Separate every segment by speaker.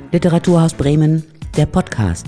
Speaker 1: Literaturhaus Bremen, der Podcast.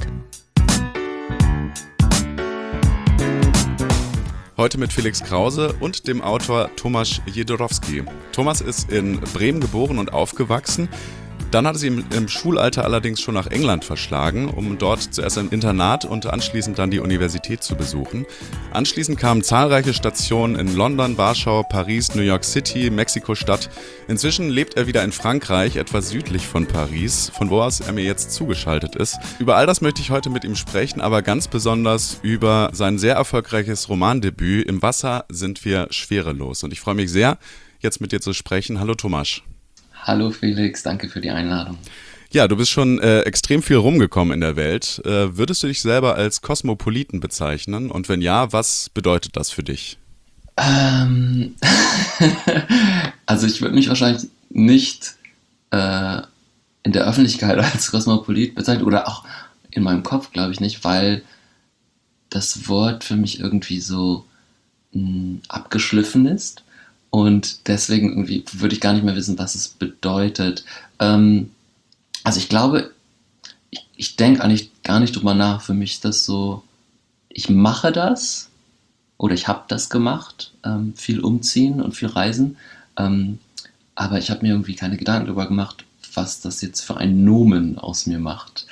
Speaker 2: Heute mit Felix Krause und dem Autor Tomasz Jedorowski. Thomas ist in Bremen geboren und aufgewachsen. Dann hat es ihn im Schulalter allerdings schon nach England verschlagen, um dort zuerst ein Internat und anschließend dann die Universität zu besuchen. Anschließend kamen zahlreiche Stationen in London, Warschau, Paris, New York City, Mexiko-Stadt. Inzwischen lebt er wieder in Frankreich, etwas südlich von Paris, von wo aus er mir jetzt zugeschaltet ist. Über all das möchte ich heute mit ihm sprechen, aber ganz besonders über sein sehr erfolgreiches Romandebüt Im Wasser sind wir schwerelos. Und ich freue mich sehr, jetzt mit dir zu sprechen. Hallo Tomasz.
Speaker 3: Hallo Felix, danke für die Einladung.
Speaker 2: Ja, du bist schon extrem viel rumgekommen in der Welt. Würdest du dich selber als Kosmopoliten bezeichnen? Und wenn ja, was bedeutet das für dich?
Speaker 3: Also ich würde mich wahrscheinlich nicht in der Öffentlichkeit als Kosmopolit bezeichnen oder auch in meinem Kopf, glaube ich nicht, weil das Wort für mich irgendwie so abgeschliffen ist. Und deswegen irgendwie würde ich gar nicht mehr wissen, was es bedeutet. Also ich glaube, ich denke eigentlich gar nicht drüber nach. Für mich ist das so, ich mache das oder ich habe das gemacht, viel umziehen und viel reisen. Aber ich habe mir irgendwie keine Gedanken darüber gemacht, was das jetzt für ein Nomen aus mir macht.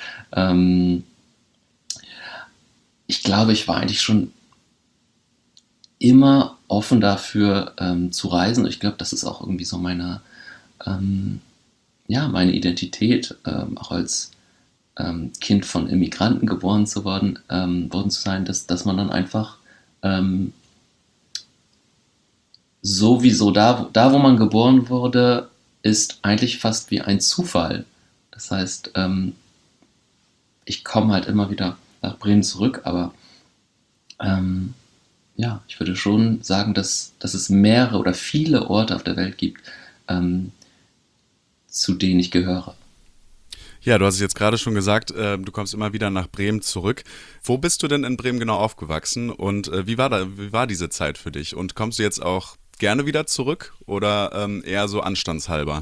Speaker 3: Ich glaube, ich war eigentlich schon immer offen dafür zu reisen. Ich glaube, das ist auch irgendwie so meine Identität, auch als Kind von Immigranten worden zu sein, dass man dann einfach sowieso da, wo man geboren wurde, ist eigentlich fast wie ein Zufall. Das heißt, ich komme halt immer wieder nach Bremen zurück, aber ich würde schon sagen, dass es mehrere oder viele Orte auf der Welt gibt, zu denen ich gehöre.
Speaker 2: Ja, du hast es jetzt gerade schon gesagt, du kommst immer wieder nach Bremen zurück. Wo bist du denn in Bremen genau aufgewachsen und wie war diese Zeit für dich? Und kommst du jetzt auch gerne wieder zurück oder eher so anstandshalber?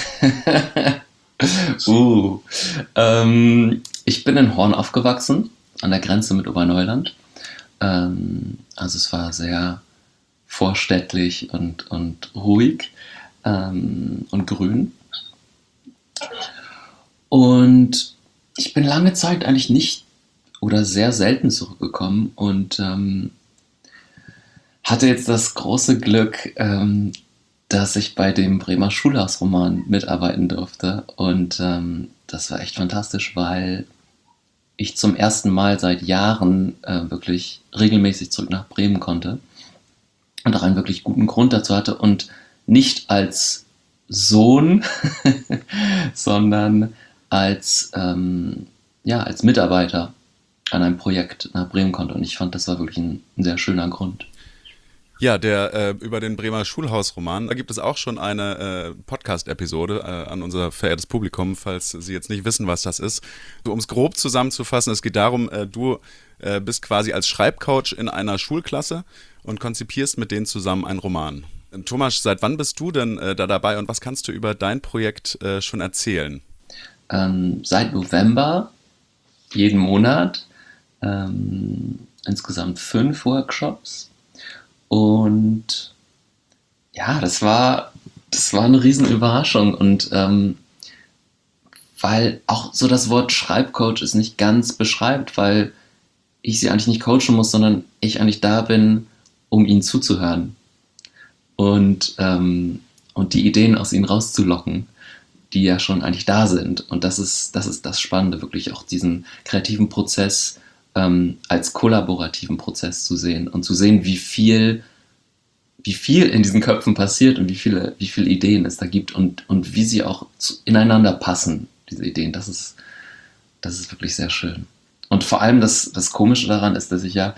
Speaker 3: Ich bin in Horn aufgewachsen, an der Grenze mit Oberneuland. Also es war sehr vorstädtlich und ruhig und grün. Und ich bin lange Zeit eigentlich nicht oder sehr selten zurückgekommen und hatte jetzt das große Glück, dass ich bei dem Bremer Schulhausroman mitarbeiten durfte. Und das war echt fantastisch, weil ich zum ersten Mal seit Jahren wirklich regelmäßig zurück nach Bremen konnte und auch einen wirklich guten Grund dazu hatte und nicht als Sohn, sondern als Mitarbeiter an einem Projekt nach Bremen konnte. Und ich fand, das war wirklich ein sehr schöner Grund.
Speaker 2: Ja, über den Bremer Schulhausroman, da gibt es auch schon eine Podcast-Episode an unser verehrtes Publikum, falls Sie jetzt nicht wissen, was das ist. So, um es grob zusammenzufassen, es geht darum, du bist quasi als Schreibcoach in einer Schulklasse und konzipierst mit denen zusammen einen Roman. Thomas, seit wann bist du denn da dabei und was kannst du über dein Projekt schon erzählen?
Speaker 3: Seit November, jeden Monat, insgesamt 5 Workshops. Und ja, das war eine riesen Überraschung und weil auch so das Wort Schreibcoach es nicht ganz beschreibt, weil ich sie eigentlich nicht coachen muss, sondern ich eigentlich da bin, um ihnen zuzuhören und die Ideen aus ihnen rauszulocken, die ja schon eigentlich da sind. Und das ist das Spannende, wirklich auch diesen kreativen Prozess als kollaborativen Prozess zu sehen und zu sehen, wie viel in diesen Köpfen passiert und wie viele Ideen es da gibt und wie sie auch ineinander passen, diese Ideen. Das ist wirklich sehr schön. Und vor allem das Komische daran ist, dass ich ja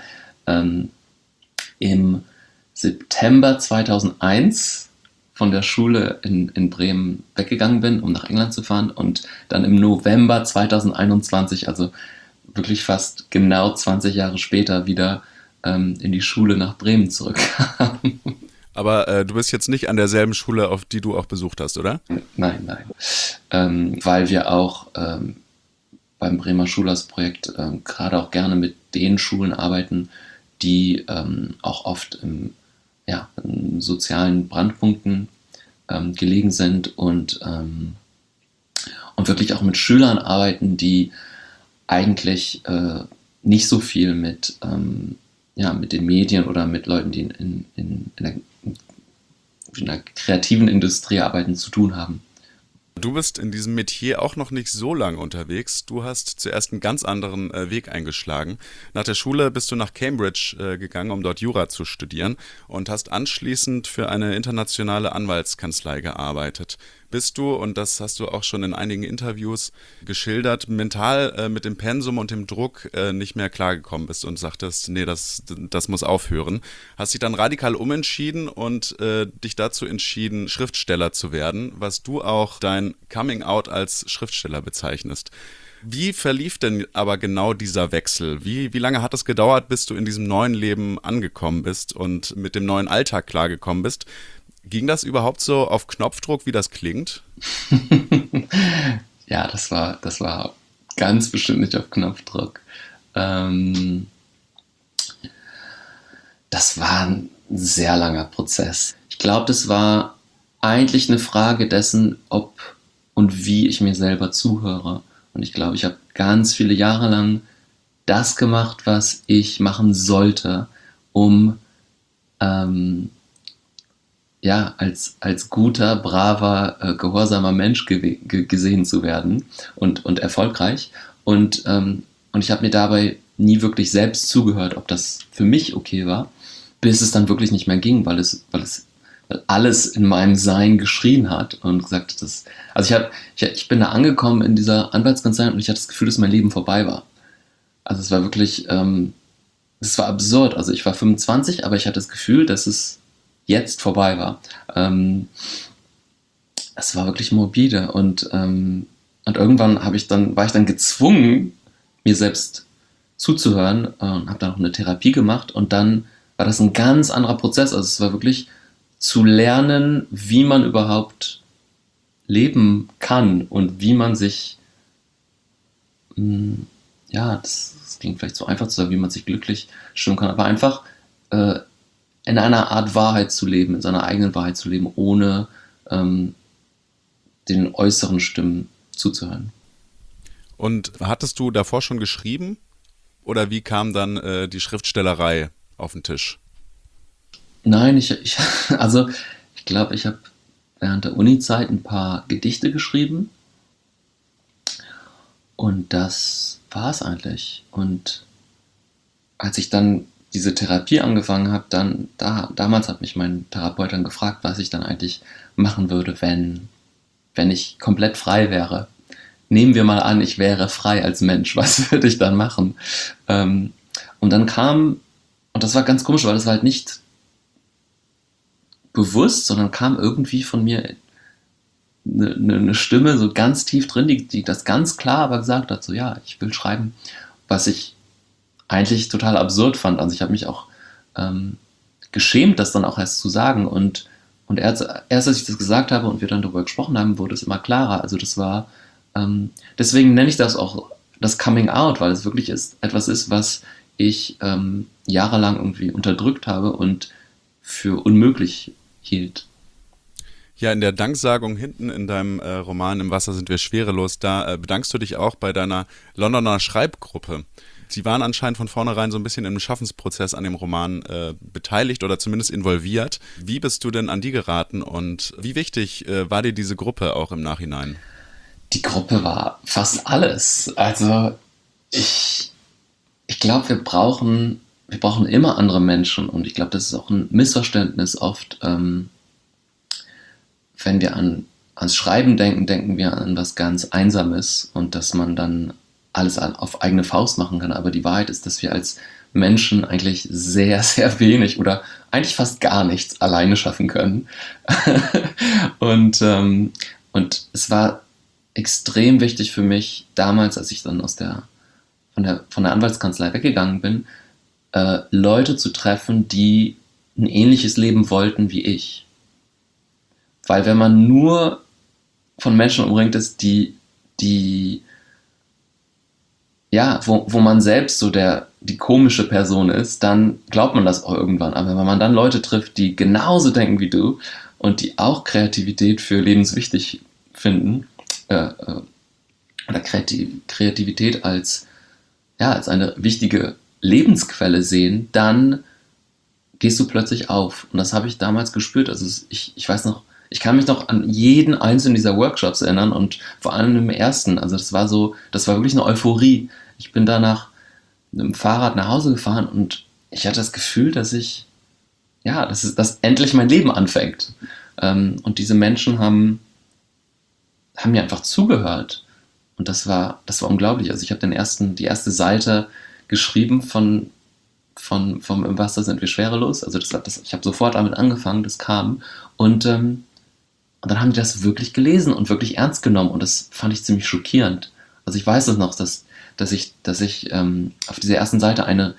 Speaker 3: im September 2001 von der Schule in Bremen weggegangen bin, um nach England zu fahren und dann im November 2021, also wirklich fast genau 20 Jahre später, wieder in die Schule nach Bremen zurückkam.
Speaker 2: Aber du bist jetzt nicht an derselben Schule, auf die du auch besucht hast, oder?
Speaker 3: Nein. Weil wir auch beim Bremer Schulhausprojekt gerade auch gerne mit den Schulen arbeiten, die auch oft in sozialen Brandpunkten gelegen sind und wirklich auch mit Schülern arbeiten, die eigentlich nicht so viel mit den Medien oder mit Leuten, die in der kreativen Industrie arbeiten, zu tun haben.
Speaker 2: Du bist in diesem Metier auch noch nicht so lange unterwegs. Du hast zuerst einen ganz anderen Weg eingeschlagen. Nach der Schule bist du nach Cambridge gegangen, um dort Jura zu studieren und hast anschließend für eine internationale Anwaltskanzlei gearbeitet. Bist du, und das hast du auch schon in einigen Interviews geschildert, mental mit dem Pensum und dem Druck nicht mehr klargekommen bist und sagtest, nee, das muss aufhören. Hast dich dann radikal umentschieden und dich dazu entschieden, Schriftsteller zu werden, was du auch dein Coming Out als Schriftsteller bezeichnest. Wie verlief denn aber genau dieser Wechsel? Wie lange hat es gedauert, bis du in diesem neuen Leben angekommen bist und mit dem neuen Alltag klargekommen bist? Ging das überhaupt so auf Knopfdruck, wie das klingt?
Speaker 3: Ja, das war ganz bestimmt nicht auf Knopfdruck. Das war ein sehr langer Prozess. Ich glaube, das war eigentlich eine Frage dessen, ob und wie ich mir selber zuhöre. Und ich glaube, ich habe ganz viele Jahre lang das gemacht, was ich machen sollte, um als guter, braver, gehorsamer Mensch gesehen zu werden und erfolgreich. Und ich habe mir dabei nie wirklich selbst zugehört, ob das für mich okay war, bis es dann wirklich nicht mehr ging, weil alles in meinem Sein geschrien hat und gesagt hat, ich bin da angekommen in dieser Anwaltskanzlei und ich hatte das Gefühl, dass mein Leben vorbei war. Also es war wirklich, es war absurd. Also ich war 25, aber ich hatte das Gefühl, dass es jetzt vorbei war. Es war wirklich morbide und irgendwann war ich dann gezwungen, mir selbst zuzuhören und habe dann auch eine Therapie gemacht und dann war das ein ganz anderer Prozess. Also es war wirklich zu lernen, wie man überhaupt leben kann und wie man sich, das klingt vielleicht so einfach zu sagen, wie man sich glücklich stimmen kann, aber einfach in einer Art Wahrheit zu leben, in seiner eigenen Wahrheit zu leben, ohne den äußeren Stimmen zuzuhören.
Speaker 2: Und hattest du davor schon geschrieben oder wie kam dann die Schriftstellerei auf den Tisch?
Speaker 3: Nein, ich glaube, ich habe während der Uni-Zeit ein paar Gedichte geschrieben und das war es eigentlich. Und als ich dann diese Therapie angefangen habe, damals hat mich mein Therapeut dann gefragt, was ich dann eigentlich machen würde, wenn ich komplett frei wäre. Nehmen wir mal an, ich wäre frei als Mensch, was würde ich dann machen? Und dann und das war ganz komisch, weil das war halt nicht bewusst, sondern kam irgendwie von mir eine Stimme so ganz tief drin, die das ganz klar aber gesagt hat, so ja, ich will schreiben, was ich eigentlich total absurd fand. Also ich habe mich auch geschämt, das dann auch erst zu sagen und erst als ich das gesagt habe und wir dann darüber gesprochen haben, wurde es immer klarer. Also das war, deswegen nenne ich das auch das Coming Out, weil es wirklich etwas ist, was ich jahrelang irgendwie unterdrückt habe und für unmöglich hielt.
Speaker 2: Ja, in der Danksagung hinten in deinem Roman Im Wasser sind wir schwerelos, da bedankst du dich auch bei deiner Londoner Schreibgruppe. Sie waren anscheinend von vornherein so ein bisschen im Schaffensprozess an dem Roman beteiligt oder zumindest involviert. Wie bist du denn an die geraten und wie wichtig war dir diese Gruppe auch im Nachhinein?
Speaker 3: Die Gruppe war fast alles. Also ich glaube, wir brauchen immer andere Menschen und ich glaube, das ist auch ein Missverständnis oft, wenn wir ans Schreiben denken, denken wir an was ganz Einsames und dass man dann alles auf eigene Faust machen kann. Aber die Wahrheit ist, dass wir als Menschen eigentlich sehr, sehr wenig oder eigentlich fast gar nichts alleine schaffen können. Und es war extrem wichtig für mich damals, als ich dann von der Anwaltskanzlei weggegangen bin, Leute zu treffen, die ein ähnliches Leben wollten wie ich. Weil wenn man nur von Menschen umringt ist, die ja, wo man selbst so die komische Person ist, dann glaubt man das auch irgendwann. Aber wenn man dann Leute trifft, die genauso denken wie du und die auch Kreativität für lebenswichtig finden, oder Kreativität als eine wichtige Lebensquelle sehen, dann gehst du plötzlich auf. Und das habe ich damals gespürt. Also ich weiß noch, ich kann mich noch an jeden einzelnen dieser Workshops erinnern und vor allem im ersten. Also das war wirklich eine Euphorie. Ich bin danach mit dem Fahrrad nach Hause gefahren und ich hatte das Gefühl, dass endlich mein Leben anfängt. Und diese Menschen haben mir einfach zugehört. Und das war unglaublich. Also ich habe die erste Seite geschrieben vom Im Wasser sind wir schwerelos. Also ich habe sofort damit angefangen, das kam. Und dann haben die das wirklich gelesen und wirklich ernst genommen. Und das fand ich ziemlich schockierend. Also ich weiß es noch, dass ich auf dieser ersten Seite eine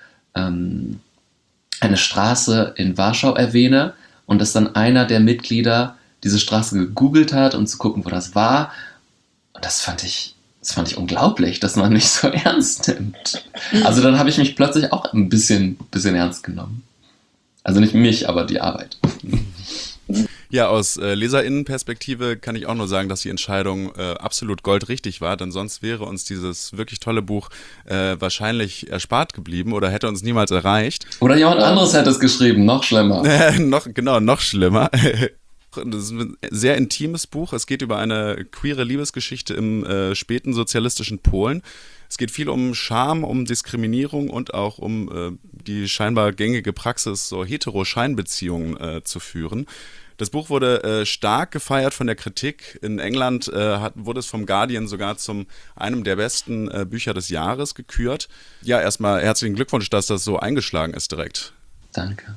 Speaker 3: Straße in Warschau erwähne und dass dann einer der Mitglieder diese Straße gegoogelt hat, um zu gucken, wo das war. Und das fand ich unglaublich, dass man mich so ernst nimmt. Also dann habe ich mich plötzlich auch ein bisschen ernst genommen. Also nicht mich, aber die Arbeit.
Speaker 2: Ja, aus LeserInnen-Perspektive kann ich auch nur sagen, dass die Entscheidung absolut goldrichtig war, denn sonst wäre uns dieses wirklich tolle Buch wahrscheinlich erspart geblieben oder hätte uns niemals erreicht.
Speaker 3: Oder jemand anderes hätte es geschrieben, noch schlimmer.
Speaker 2: Noch schlimmer. Das ist ein sehr intimes Buch. Es geht über eine queere Liebesgeschichte im späten sozialistischen Polen. Es geht viel um Scham, um Diskriminierung und auch um die scheinbar gängige Praxis, so hetero-Scheinbeziehungen zu führen. Das Buch wurde stark gefeiert von der Kritik. In England wurde es vom Guardian sogar zum einem der besten Bücher des Jahres gekürt. Ja, erstmal herzlichen Glückwunsch, dass das so eingeschlagen ist direkt.
Speaker 3: Danke.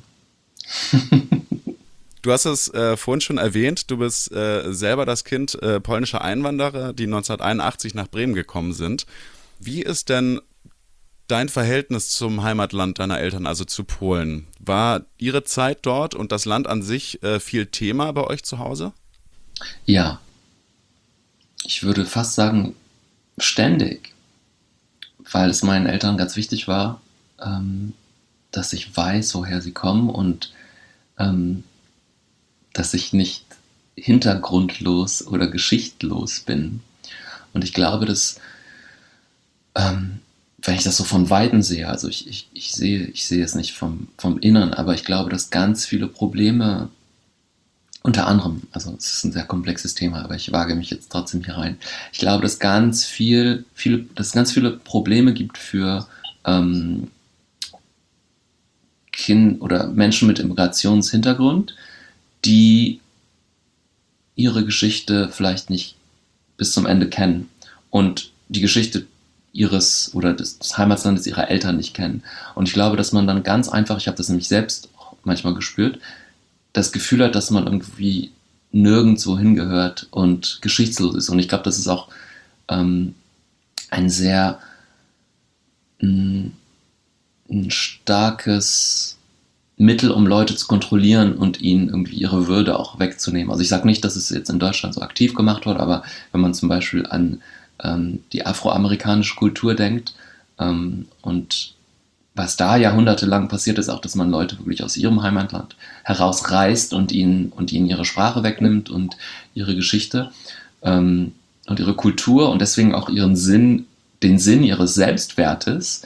Speaker 2: Du hast es vorhin schon erwähnt, du bist selber das Kind polnischer Einwanderer, die 1981 nach Bremen gekommen sind. Wie ist denn dein Verhältnis zum Heimatland deiner Eltern, also zu Polen? War ihre Zeit dort und das Land an sich viel Thema bei euch zu Hause?
Speaker 3: Ja, ich würde fast sagen, ständig, weil es meinen Eltern ganz wichtig war, dass ich weiß, woher sie kommen und dass ich nicht hintergrundlos oder geschichtlos bin. Und ich glaube, dass, wenn ich das so von Weitem sehe, also ich sehe es nicht vom Innern, aber ich glaube, dass ganz viele Probleme, unter anderem, also es ist ein sehr komplexes Thema, aber ich wage mich jetzt trotzdem hier rein. Ich glaube, dass ganz viele Probleme gibt für oder Menschen mit Immigrationshintergrund, die ihre Geschichte vielleicht nicht bis zum Ende kennen und die Geschichte des Heimatlandes ihrer Eltern nicht kennen. Und ich glaube, dass man dann ganz einfach, ich habe das nämlich selbst auch manchmal gespürt, das Gefühl hat, dass man irgendwie nirgendwo hingehört und geschichtslos ist. Und ich glaube, das ist auch ein sehr ein starkes Mittel, um Leute zu kontrollieren und ihnen irgendwie ihre Würde auch wegzunehmen. Also ich sage nicht, dass es jetzt in Deutschland so aktiv gemacht wird, aber wenn man zum Beispiel an die afroamerikanische Kultur denkt und was da jahrhundertelang passiert ist, auch, dass man Leute wirklich aus ihrem Heimatland herausreißt und ihnen ihre Sprache wegnimmt und ihre Geschichte und ihre Kultur und deswegen auch den Sinn ihres Selbstwertes.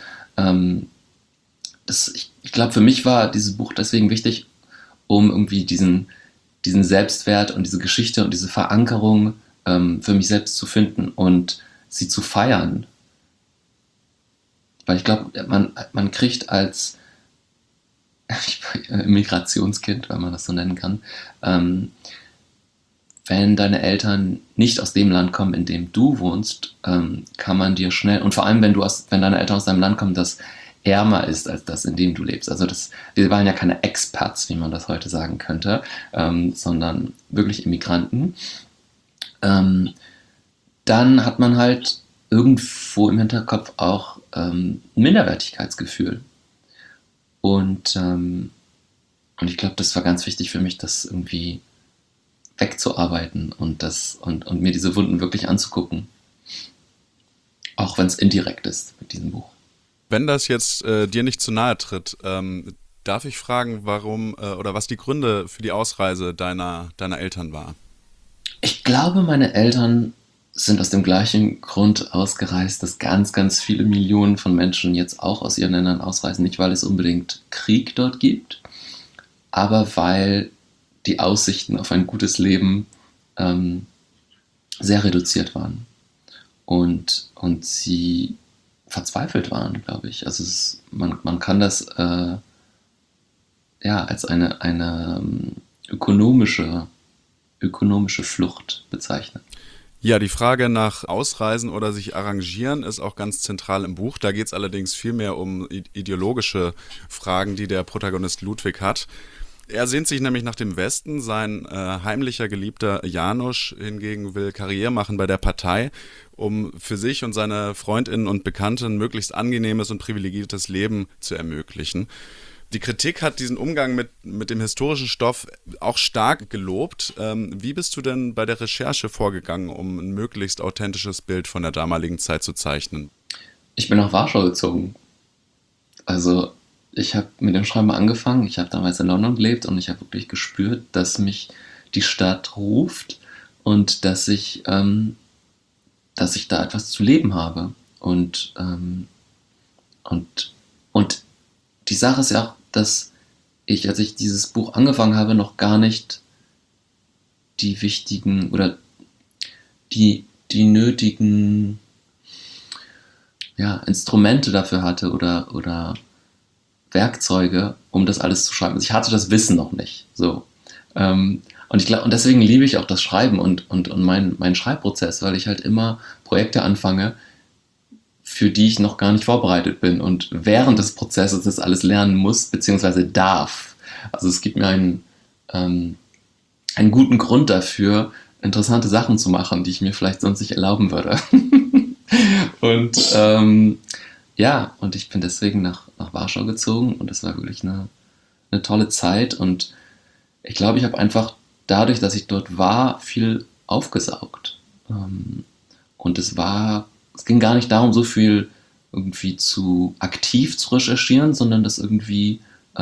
Speaker 3: Ich glaube, für mich war dieses Buch deswegen wichtig, um irgendwie diesen Selbstwert und diese Geschichte und diese Verankerung für mich selbst zu finden und sie zu feiern. Weil ich glaube, man kriegt als Migrationskind, wenn man das so nennen kann, wenn deine Eltern nicht aus dem Land kommen, in dem du wohnst, kann man dir schnell, und vor allem, wenn deine Eltern aus einem Land kommen, das ärmer ist als das, in dem du lebst. Also wir waren ja keine Expats, wie man das heute sagen könnte, sondern wirklich Immigranten. Dann hat man halt irgendwo im Hinterkopf auch ein Minderwertigkeitsgefühl. Und Und ich glaube, das war ganz wichtig für mich, das irgendwie wegzuarbeiten und mir diese Wunden wirklich anzugucken. Auch wenn es indirekt ist mit diesem Buch.
Speaker 2: Wenn das jetzt dir nicht zu nahe tritt, darf ich fragen, warum oder was die Gründe für die Ausreise deiner Eltern war?
Speaker 3: Ich glaube, meine Eltern sind aus dem gleichen Grund ausgereist, dass ganz, ganz viele Millionen von Menschen jetzt auch aus ihren Ländern ausreisen. Nicht, weil es unbedingt Krieg dort gibt, aber weil die Aussichten auf ein gutes Leben sehr reduziert waren. Und sie verzweifelt waren, glaube ich. Also man kann das als eine ökonomische Flucht bezeichnen.
Speaker 2: Ja, die Frage nach Ausreisen oder sich arrangieren ist auch ganz zentral im Buch. Da geht es allerdings viel mehr um ideologische Fragen, die der Protagonist Ludwig hat. Er sehnt sich nämlich nach dem Westen, sein heimlicher Geliebter Janusz hingegen will Karriere machen bei der Partei, um für sich und seine Freundinnen und Bekannte ein möglichst angenehmes und privilegiertes Leben zu ermöglichen. Die Kritik hat diesen Umgang mit dem historischen Stoff auch stark gelobt. Wie bist du denn bei der Recherche vorgegangen, um ein möglichst authentisches Bild von der damaligen Zeit zu zeichnen?
Speaker 3: Ich bin nach Warschau gezogen. Also ich habe mit dem Schreiben angefangen. Ich habe damals in London gelebt und ich habe wirklich gespürt, dass mich die Stadt ruft und dass ich da etwas zu leben habe. Und die Sache ist ja auch, dass ich, als ich dieses Buch angefangen habe, noch gar nicht die wichtigen oder die nötigen Instrumente dafür hatte oder Werkzeuge, um das alles zu schreiben. Also ich hatte das Wissen noch nicht. So. Und deswegen liebe ich auch das Schreiben und meinen Schreibprozess, weil ich halt immer Projekte anfange, für die ich noch gar nicht vorbereitet bin und während des Prozesses das alles lernen muss, beziehungsweise darf. Also es gibt mir einen guten Grund dafür, interessante Sachen zu machen, die ich mir vielleicht sonst nicht erlauben würde. Und und ich bin deswegen nach Warschau gezogen und es war wirklich eine tolle Zeit und ich glaube, ich habe einfach dadurch, dass ich dort war, viel aufgesaugt. Und es ging gar nicht darum, so viel irgendwie aktiv zu recherchieren, sondern das irgendwie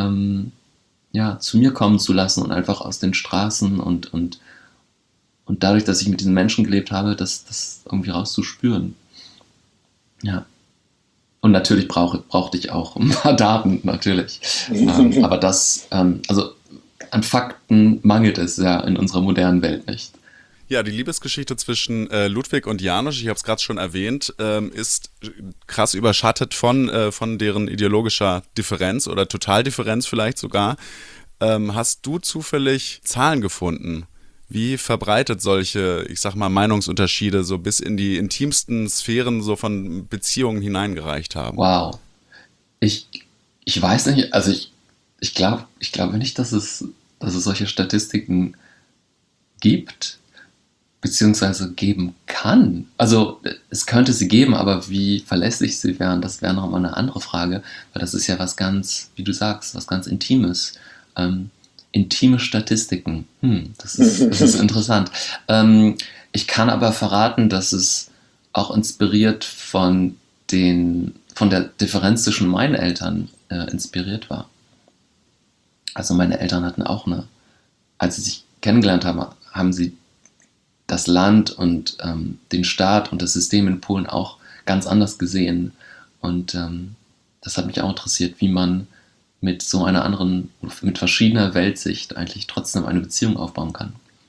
Speaker 3: zu mir kommen zu lassen und einfach aus den Straßen und dadurch, dass ich mit diesen Menschen gelebt habe, das irgendwie rauszuspüren. Ja. Und natürlich brauchte ich auch ein paar Daten, natürlich. Aber an Fakten mangelt es ja in unserer modernen Welt nicht.
Speaker 2: Ja, die Liebesgeschichte zwischen Ludwig und Janusz, ich habe es gerade schon erwähnt, ist krass überschattet von deren ideologischer Differenz oder Totaldifferenz vielleicht sogar. Hast du zufällig Zahlen gefunden? Wie verbreitet solche, ich sag mal, Meinungsunterschiede so bis in die intimsten Sphären so von Beziehungen hineingereicht haben?
Speaker 3: Wow. Ich weiß nicht, also ich glaube nicht, dass es solche Statistiken gibt, beziehungsweise geben kann. Also es könnte sie geben, aber wie verlässlich sie wären, das wäre nochmal eine andere Frage, weil das ist ja was ganz, wie du sagst, was ganz Intimes. Intime Statistiken. Das ist interessant. Ich kann aber verraten, dass es auch inspiriert von der Differenz zwischen meinen Eltern inspiriert war. Also meine Eltern hatten auch als sie sich kennengelernt haben, haben sie das Land und den Staat und das System in Polen auch ganz anders gesehen. Und das hat mich auch interessiert, wie man mit mit verschiedener Weltsicht eigentlich trotzdem eine Beziehung aufbauen kann.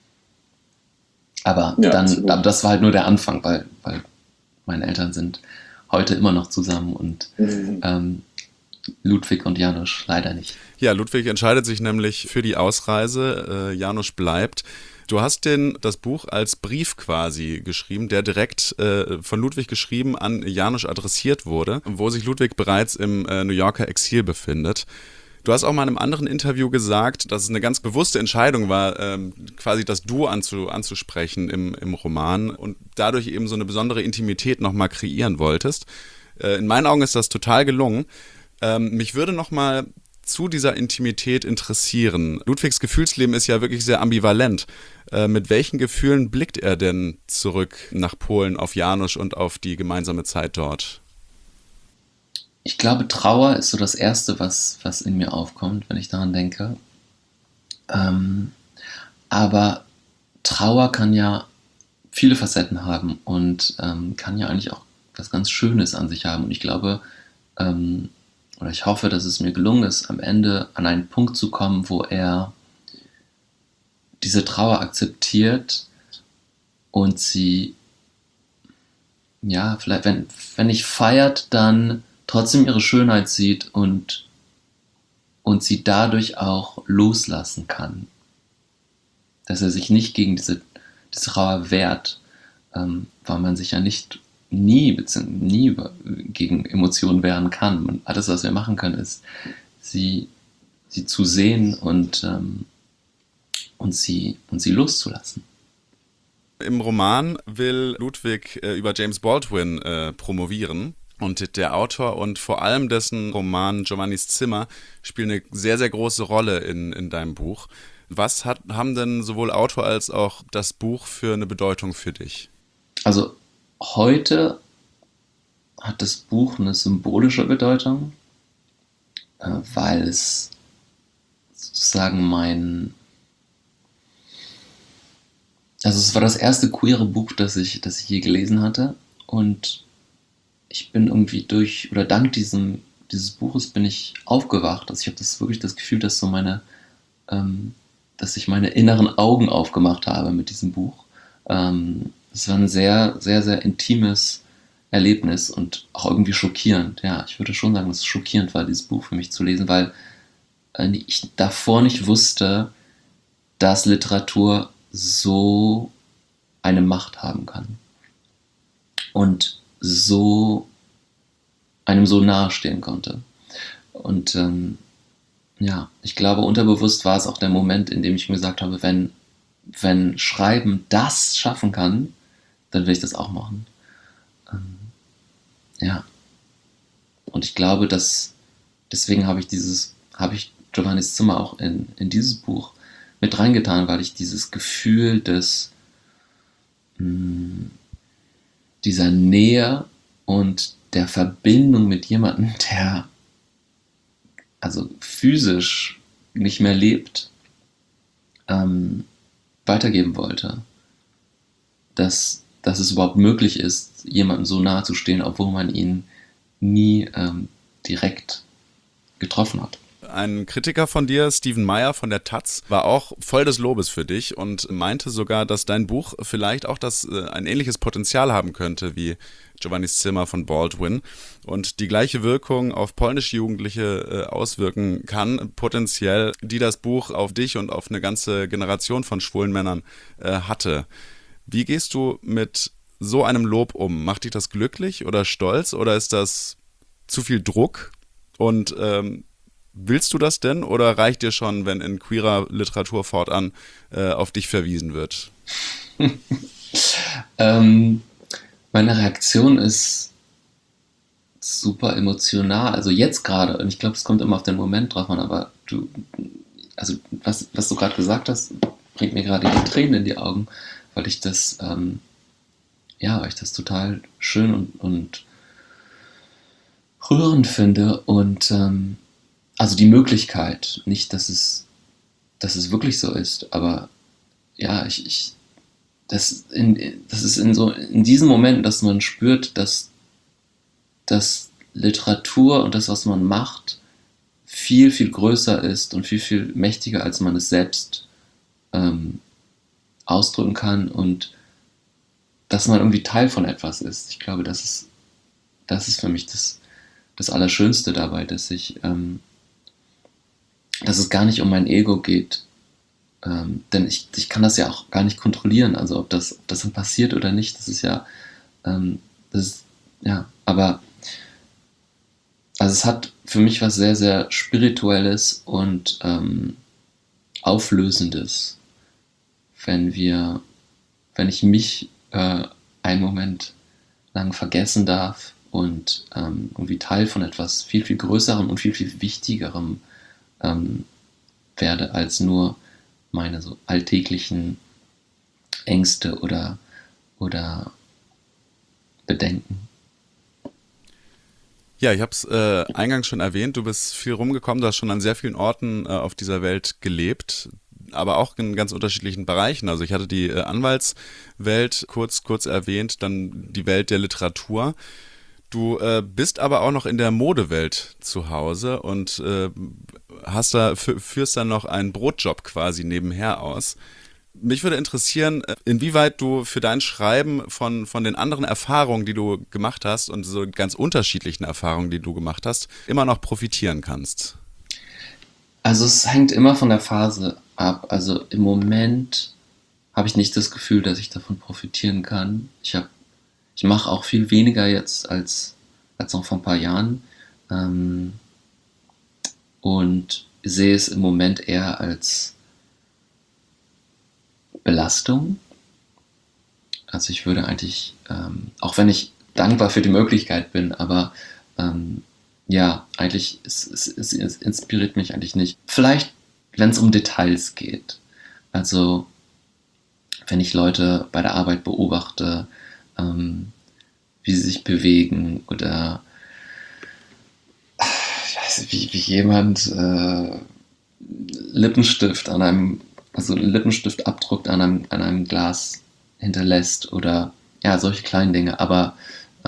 Speaker 3: Aber das war halt nur der Anfang, weil meine Eltern sind heute immer noch zusammen und Ludwig und Janusz leider nicht.
Speaker 2: Ja, Ludwig entscheidet sich nämlich für die Ausreise, Janusz bleibt. Du hast das Buch als Brief quasi geschrieben, der direkt von Ludwig geschrieben an Janusz adressiert wurde, wo sich Ludwig bereits im New Yorker Exil befindet. Du hast auch mal in einem anderen Interview gesagt, dass es eine ganz bewusste Entscheidung war, quasi das Du anzusprechen im Roman und dadurch eben so eine besondere Intimität nochmal kreieren wolltest. In meinen Augen ist das total gelungen. Mich würde nochmal zu dieser Intimität interessieren. Ludwigs Gefühlsleben ist ja wirklich sehr ambivalent. Mit welchen Gefühlen blickt er denn zurück nach Polen, auf Janusz und auf die gemeinsame Zeit dort?
Speaker 3: Ich glaube, Trauer ist so das Erste, was in mir aufkommt, wenn ich daran denke. Aber Trauer kann ja viele Facetten haben und kann ja eigentlich auch was ganz Schönes an sich haben. Und ich glaube, oder ich hoffe, dass es mir gelungen ist, am Ende an einen Punkt zu kommen, wo er diese Trauer akzeptiert und sie, ja, vielleicht, wenn nicht feiert, dann trotzdem ihre Schönheit sieht und sie dadurch auch loslassen kann. Dass er sich nicht gegen diese Trauer wehrt, weil man sich ja nie gegen Emotionen wehren kann. Und alles, was wir machen können, ist, sie zu sehen und sie loszulassen.
Speaker 2: Im Roman will Ludwig über James Baldwin promovieren. Und der Autor und vor allem dessen Roman Giovannis Zimmer spielen eine sehr, sehr große Rolle in deinem Buch. Was haben denn sowohl Autor als auch das Buch für eine Bedeutung für dich?
Speaker 3: Also heute hat das Buch eine symbolische Bedeutung, weil es sozusagen es war das erste queere Buch, das ich je gelesen hatte, und ich bin irgendwie dank dieses Buches bin ich aufgewacht. Also ich habe wirklich das Gefühl, dass dass ich meine inneren Augen aufgemacht habe mit diesem Buch. Es war ein sehr, sehr, sehr intimes Erlebnis und auch irgendwie schockierend. Ja, ich würde schon sagen, dass es schockierend war, dieses Buch für mich zu lesen, weil ich davor nicht wusste, dass Literatur so eine Macht haben kann. Und einem so nahe stehen konnte. Und ich glaube, unterbewusst war es auch der Moment, in dem ich mir gesagt habe, wenn Schreiben das schaffen kann, dann will ich das auch machen. Und ich glaube, dass deswegen habe ich Giovannis Zimmer auch in dieses Buch mit reingetan, weil ich dieses Gefühl dieser Nähe und der Verbindung mit jemandem, der also physisch nicht mehr lebt, weitergeben wollte. Dass es überhaupt möglich ist, jemandem so nahe zu stehen, obwohl man ihn nie direkt getroffen hat.
Speaker 2: Ein Kritiker von dir, Stephen Meyer von der Taz, war auch voll des Lobes für dich und meinte sogar, dass dein Buch vielleicht auch ein ähnliches Potenzial haben könnte wie Giovannis Zimmer von Baldwin und die gleiche Wirkung auf polnische Jugendliche auswirken kann, potenziell, die das Buch auf dich und auf eine ganze Generation von schwulen Männern hatte. Wie gehst du mit so einem Lob um? Macht dich das glücklich oder stolz oder ist das zu viel Druck? Und willst du das denn oder reicht dir schon, wenn in queerer Literatur fortan auf dich verwiesen wird?
Speaker 3: Meine Reaktion ist super emotional. Also jetzt gerade, und ich glaube, es kommt immer auf den Moment drauf an, aber was du gerade gesagt hast, bringt mir gerade die Tränen in die Augen, weil ich das total schön und rührend finde und also die Möglichkeit, nicht, dass es wirklich so ist, aber ja, das ist in diesen Momenten, dass man spürt, dass Literatur und das, was man macht, viel, viel größer ist und viel, viel mächtiger, als man es selbst ausdrücken kann und dass man irgendwie Teil von etwas ist. Ich glaube, das ist für mich das Allerschönste dabei, dass es gar nicht um mein Ego geht, denn ich kann das ja auch gar nicht kontrollieren, also ob das dann passiert oder nicht, das ist ja, aber also es hat für mich was sehr, sehr Spirituelles und Auflösendes, wenn ich mich einen Moment lang vergessen darf und irgendwie Teil von etwas viel, viel Größerem und viel, viel Wichtigerem werde als nur meine so alltäglichen Ängste oder Bedenken.
Speaker 2: Ja, ich habe es eingangs schon erwähnt, du bist viel rumgekommen, du hast schon an sehr vielen Orten auf dieser Welt gelebt, aber auch in ganz unterschiedlichen Bereichen. Also ich hatte die Anwaltswelt kurz erwähnt, dann die Welt der Literatur. Du bist aber auch noch in der Modewelt zu Hause und führst dann noch einen Brotjob quasi nebenher aus. Mich würde interessieren, inwieweit du für dein Schreiben von den anderen Erfahrungen, die du gemacht hast und so ganz unterschiedlichen Erfahrungen, die du gemacht hast, immer noch profitieren kannst.
Speaker 3: Also es hängt immer von der Phase ab. Also im Moment habe ich nicht das Gefühl, dass ich davon profitieren kann. Ich mache auch viel weniger jetzt als noch vor ein paar Jahren und sehe es im Moment eher als Belastung. Also ich würde eigentlich, auch wenn ich dankbar für die Möglichkeit bin, aber ja, eigentlich es inspiriert mich eigentlich nicht. Vielleicht, wenn es um Details geht. Also wenn ich Leute bei der Arbeit beobachte, wie sie sich bewegen oder ich weiß nicht, wie jemand Lippenstift einen Lippenstiftabdruck an einem Glas hinterlässt oder ja, solche kleinen Dinge. Aber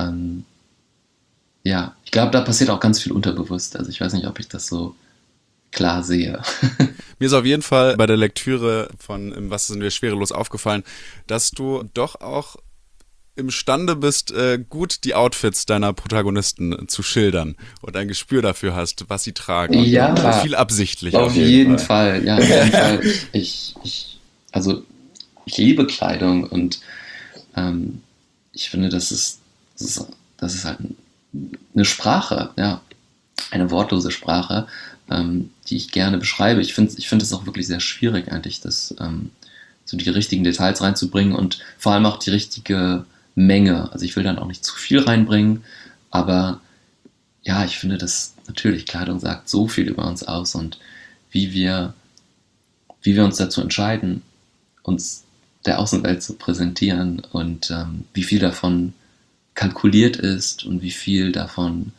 Speaker 3: ja, ich glaube, da passiert auch ganz viel unterbewusst. Also ich weiß nicht, ob ich das so klar sehe.
Speaker 2: Mir ist auf jeden Fall bei der Lektüre von Was sind wir schwerelos aufgefallen, dass du doch auch imstande bist, gut die Outfits deiner Protagonisten zu schildern und ein Gespür dafür hast, was sie tragen.
Speaker 3: Ja,
Speaker 2: und viel absichtlich.
Speaker 3: auf jeden Fall. Ja, auf jeden Fall. Also ich liebe Kleidung und ich finde, das ist halt eine Sprache, ja, eine wortlose Sprache, die ich gerne beschreibe. Ich finde es auch wirklich sehr schwierig eigentlich, das so die richtigen Details reinzubringen und vor allem auch die richtige Menge. Also ich will dann auch nicht zu viel reinbringen, aber ja, ich finde, dass natürlich Kleidung sagt so viel über uns aus und wie wir uns dazu entscheiden, uns der Außenwelt zu präsentieren und wie viel davon kalkuliert ist und wie viel davon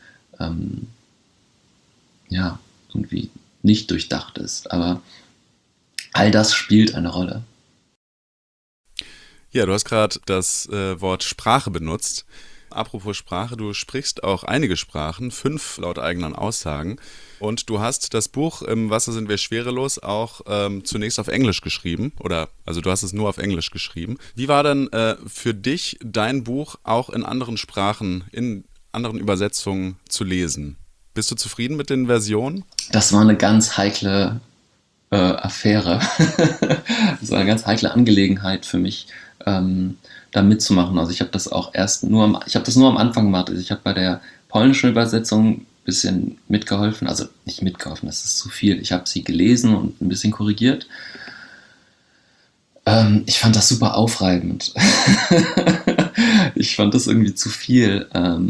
Speaker 3: ja, irgendwie nicht durchdacht ist. Aber all das spielt eine Rolle.
Speaker 2: Ja, du hast gerade das Wort Sprache benutzt. Apropos Sprache, du sprichst auch einige Sprachen, 5 laut eigenen Aussagen. Und du hast das Buch Im Wasser sind wir schwerelos auch zunächst auf Englisch geschrieben. Also du hast es nur auf Englisch geschrieben. Wie war denn für dich dein Buch auch in anderen Sprachen, in anderen Übersetzungen zu lesen? Bist du zufrieden mit den Versionen?
Speaker 3: Das war eine ganz heikle Affäre. Das war eine ganz heikle Angelegenheit für mich, da mitzumachen. Also ich habe das auch nur am Anfang gemacht. Also ich habe bei der polnischen Übersetzung ein bisschen mitgeholfen. Also nicht mitgeholfen, das ist zu viel. Ich habe sie gelesen und ein bisschen korrigiert. Ich fand das super aufreibend. Ich fand das irgendwie zu viel.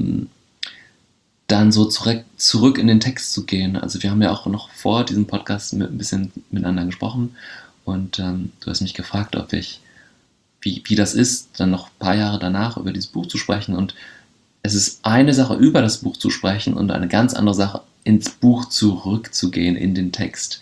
Speaker 3: Dann so zurück in den Text zu gehen. Also wir haben ja auch noch vor diesem Podcast ein bisschen miteinander gesprochen und du hast mich gefragt, wie das ist, dann noch ein paar Jahre danach über dieses Buch zu sprechen. Und es ist eine Sache, über das Buch zu sprechen und eine ganz andere Sache, ins Buch zurückzugehen, in den Text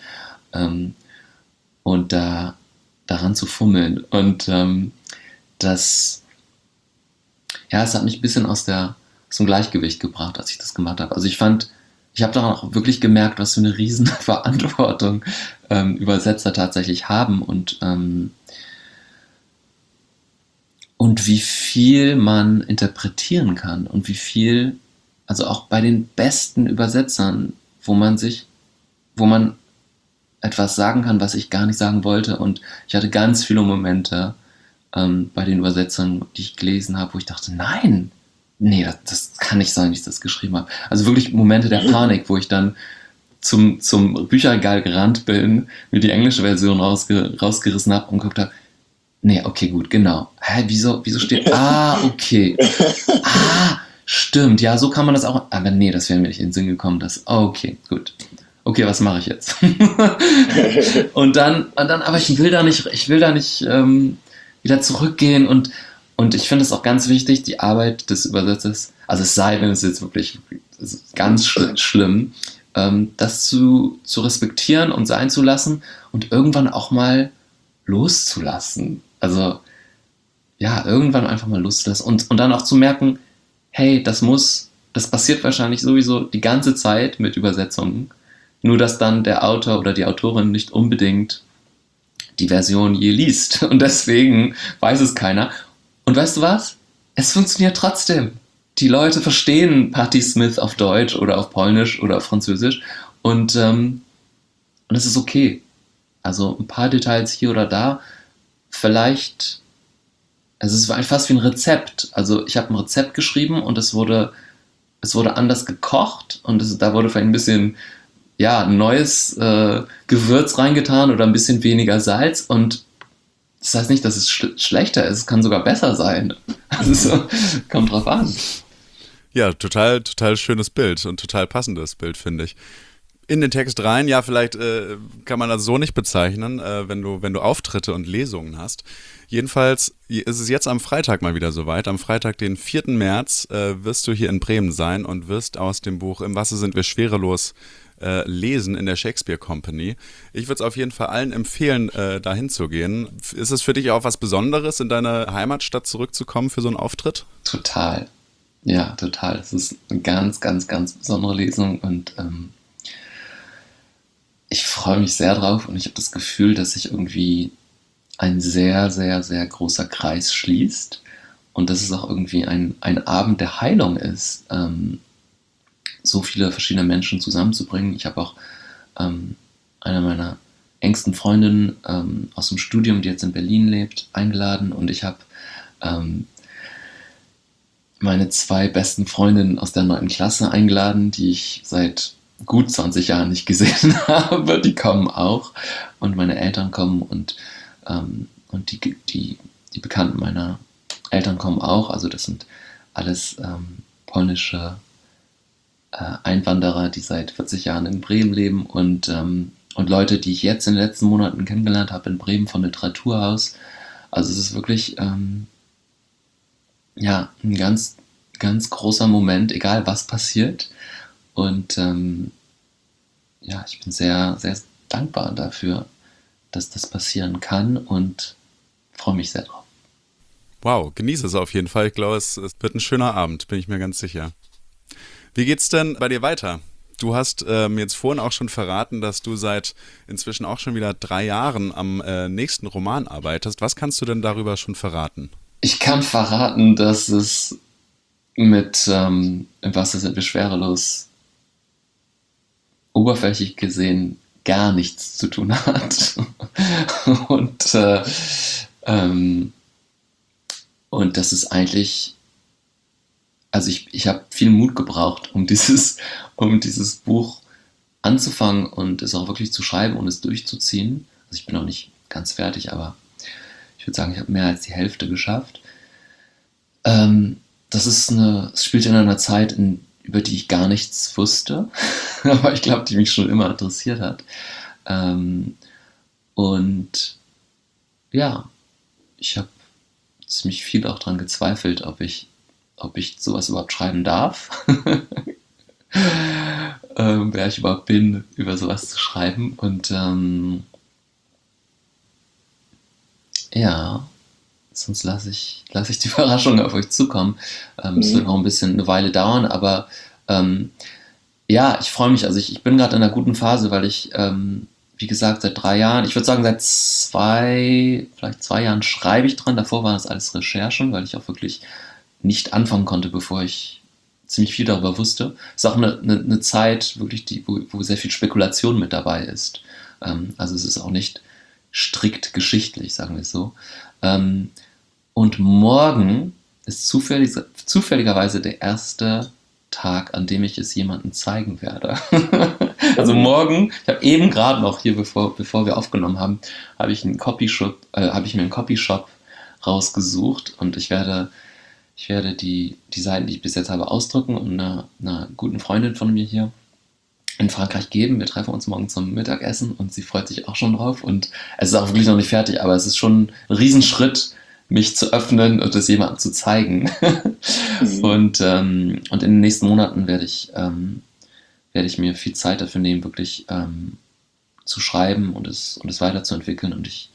Speaker 3: und daran zu fummeln. Und es hat mich ein bisschen aus dem Gleichgewicht gebracht, als ich das gemacht habe. Also ich habe daran auch wirklich gemerkt, was für eine riesen Verantwortung Übersetzer tatsächlich haben und wie viel man interpretieren kann und wie viel, also auch bei den besten Übersetzern, wo man etwas sagen kann, was ich gar nicht sagen wollte. Und ich hatte ganz viele Momente bei den Übersetzern, die ich gelesen habe, wo ich dachte, nein, nee, das kann nicht sein, wie ich das geschrieben habe. Also wirklich Momente der Panik, wo ich dann zum Bücherregal gerannt bin, mir die englische Version rausgerissen habe und geguckt habe, nee, okay, gut, genau. Wieso steht, okay. Stimmt, ja, so kann man das auch, aber nee, das wäre mir nicht in den Sinn gekommen, okay, gut. okay, was mache ich jetzt? und dann, aber ich will da nicht wieder zurückgehen und ich finde es auch ganz wichtig, die Arbeit des Übersetzers, also es sei denn, es ist jetzt wirklich ganz schlimm, das zu respektieren und sein zu lassen und irgendwann auch mal loszulassen. Also ja, irgendwann einfach mal loszulassen und dann auch zu merken, hey, das passiert wahrscheinlich sowieso die ganze Zeit mit Übersetzungen, nur dass dann der Autor oder die Autorin nicht unbedingt die Version je liest und deswegen weiß es keiner. Und weißt du was? Es funktioniert trotzdem. Die Leute verstehen Patti Smith auf Deutsch oder auf Polnisch oder auf Französisch und es ist okay. Also ein paar Details hier oder da, vielleicht, es ist fast wie ein Rezept. Also ich habe ein Rezept geschrieben und es wurde anders gekocht und da wurde vielleicht ein bisschen ein neues Gewürz reingetan oder ein bisschen weniger Salz und das heißt nicht, dass es schlechter ist, es kann sogar besser sein. Also kommt drauf an.
Speaker 2: Ja, total, total schönes Bild und total passendes Bild, finde ich. In den Text rein, ja, vielleicht kann man das so nicht bezeichnen, wenn du Auftritte und Lesungen hast. Jedenfalls ist es jetzt am Freitag mal wieder soweit. Am Freitag, den 4. März, wirst du hier in Bremen sein und wirst aus dem Buch Im Wasser sind wir schwerelos lesen in der Shakespeare Company. Ich würde es auf jeden Fall allen empfehlen, dahin zu gehen. Ist es für dich auch was Besonderes, in deine Heimatstadt zurückzukommen für so einen Auftritt?
Speaker 3: Total. Ja, total. Es ist eine ganz, ganz, ganz besondere Lesung und ich freue mich sehr drauf und ich habe das Gefühl, dass sich irgendwie ein sehr, sehr, sehr großer Kreis schließt und dass es auch irgendwie ein Abend der Heilung ist, so viele verschiedene Menschen zusammenzubringen. Ich habe auch eine meiner engsten Freundinnen aus dem Studium, die jetzt in Berlin lebt, eingeladen und ich habe meine 2 besten Freundinnen aus der 9. Klasse eingeladen, die ich seit gut 20 Jahren nicht gesehen habe. Die kommen auch und meine Eltern kommen und die Bekannten meiner Eltern kommen auch. Also das sind alles polnische Einwanderer, die seit 40 Jahren in Bremen leben und Leute, die ich jetzt in den letzten Monaten kennengelernt habe in Bremen vom Literaturhaus. Also es ist wirklich ein ganz, ganz großer Moment, egal was passiert. Und ich bin sehr, sehr dankbar dafür, dass das passieren kann und freue mich sehr drauf.
Speaker 2: Wow, genieße es auf jeden Fall. Ich glaube, es wird ein schöner Abend, bin ich mir ganz sicher. Wie geht's denn bei dir weiter? Du hast mir jetzt vorhin auch schon verraten, dass du seit inzwischen auch schon wieder 3 Jahren am nächsten Roman arbeitest. Was kannst du denn darüber schon verraten?
Speaker 3: Ich kann verraten, dass es mit Im Wasser sind wir schwerelos oberflächlich gesehen gar nichts zu tun hat. Und das ist eigentlich, also ich habe viel Mut gebraucht, um dieses Buch anzufangen und es auch wirklich zu schreiben und es durchzuziehen. Also ich bin noch nicht ganz fertig, aber ich würde sagen, ich habe mehr als die Hälfte geschafft. Es spielt in einer Zeit, über die ich gar nichts wusste, aber ich glaube, die mich schon immer interessiert hat. Und ja, ich habe ziemlich viel auch daran gezweifelt, ob ich sowas überhaupt schreiben darf. Wer ich überhaupt bin, über sowas zu schreiben. Und sonst lasse ich die Überraschung auf euch zukommen. Es wird noch ein bisschen eine Weile dauern, aber ich freue mich. Also ich bin gerade in einer guten Phase, weil ich, wie gesagt, seit 3 Jahren, ich würde sagen seit vielleicht 2 Jahren schreibe ich dran. Davor waren das alles Recherchen, weil ich auch wirklich nicht anfangen konnte, bevor ich ziemlich viel darüber wusste. Es ist auch eine Zeit, wirklich, wo sehr viel Spekulation mit dabei ist. Also es ist auch nicht strikt geschichtlich, sagen wir es so. Und morgen ist zufälligerweise der erste Tag, an dem ich es jemandem zeigen werde. Also morgen, ich habe eben gerade noch hier, bevor wir aufgenommen haben, habe ich mir einen Copyshop rausgesucht und ich werde die Seiten, die ich bis jetzt habe, ausdrucken und einer guten Freundin von mir hier in Frankreich geben. Wir treffen uns morgen zum Mittagessen und sie freut sich auch schon drauf. Und es ist auch wirklich noch nicht fertig, aber es ist schon ein Riesenschritt, mich zu öffnen und es jemandem zu zeigen. Und in den nächsten Monaten werde ich mir viel Zeit dafür nehmen, wirklich zu schreiben und es weiterzuentwickeln. Und ich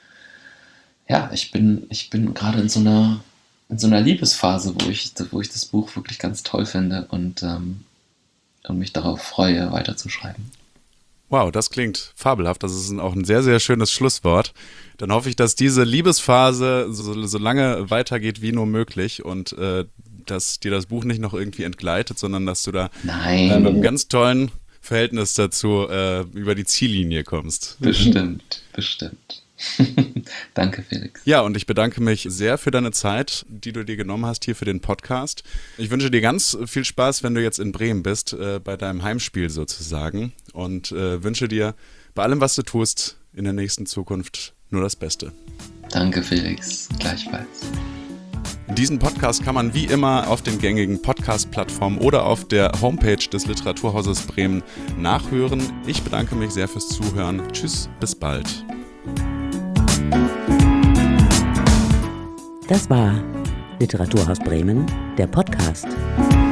Speaker 3: bin gerade in so einer Liebesphase, wo ich das Buch wirklich ganz toll finde und mich darauf freue, weiterzuschreiben.
Speaker 2: Wow, das klingt fabelhaft. Das ist auch ein sehr, sehr schönes Schlusswort. Dann hoffe ich, dass diese Liebesphase so lange weitergeht wie nur möglich und dass dir das Buch nicht noch irgendwie entgleitet, sondern dass du da mit einem ganz tollen Verhältnis dazu über die Ziellinie kommst.
Speaker 3: Bestimmt. Danke, Felix.
Speaker 2: Ja, und ich bedanke mich sehr für deine Zeit, die du dir genommen hast hier für den Podcast. Ich wünsche dir ganz viel Spaß, wenn du jetzt in Bremen bist, bei deinem Heimspiel sozusagen. Und wünsche dir bei allem, was du tust, in der nächsten Zukunft nur das Beste.
Speaker 3: Danke, Felix. Gleichfalls.
Speaker 2: Diesen Podcast kann man wie immer auf den gängigen Podcast-Plattformen oder auf der Homepage des Literaturhauses Bremen nachhören. Ich bedanke mich sehr fürs Zuhören. Tschüss, bis bald.
Speaker 1: Das war Literaturhaus Bremen, der Podcast.